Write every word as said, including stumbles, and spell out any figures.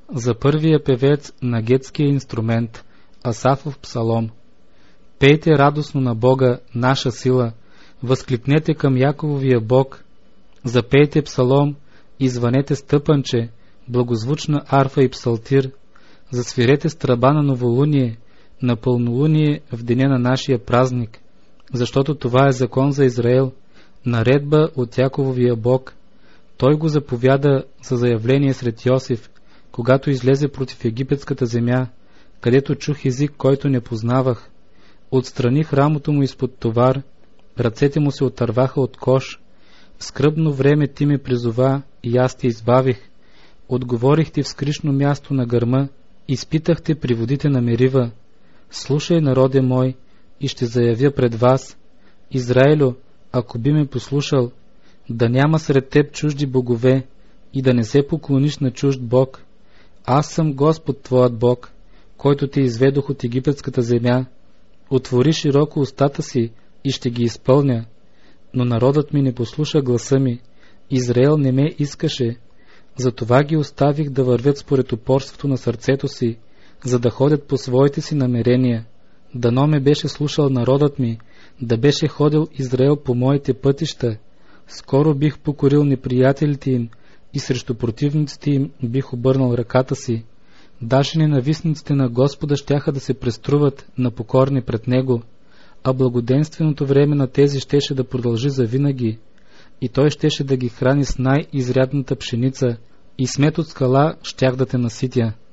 за първия певец на гетския инструмент, Асафов псалом. Пейте радостно на Бога, наша сила, възкликнете към Якововия Бог, запейте псалом и звънете стъпанче, благозвучна арфа и псалтир, засвирете с тръба на новолуние, на пълнолуние в деня на нашия празник, защото това е закон за Израел, наредба от Якововия Бог. Той го заповяда за заявление сред Йосиф, когато излезе против египетската земя, където чух език, който не познавах. Отстраних рамото му изпод товар, ръцете му се отърваха от кош. В скръбно време ти ме призова и аз те избавих. Отговорих ти в скришно място на гърма, изпитах те при водите на Мерива. Слушай, народе мой, и ще заявя пред вас: Израилю, ако би ме послушал, да няма сред теб чужди богове и да не се поклониш на чужд бог. Аз съм Господ твоят Бог, който те изведох от египетската земя. Отвори широко устата си и ще ги изпълня. Но народът ми не послуша гласа ми, Израел не ме искаше. Затова ги оставих да вървят според упорството на сърцето си, за да ходят по своите си намерения. Дано ме беше слушал народът ми, да беше ходил Израел по моите пътища, скоро бих покорил неприятелите им и срещу противниците им бих обърнал ръката си. Даже ненавистниците на Господа щяха да се преструват на покорни пред Него, а благоденственото време на тези щеше да продължи завинаги, и Той щеше да ги храни с най-изрядната пшеница, и с мед от скала щях да те наситя.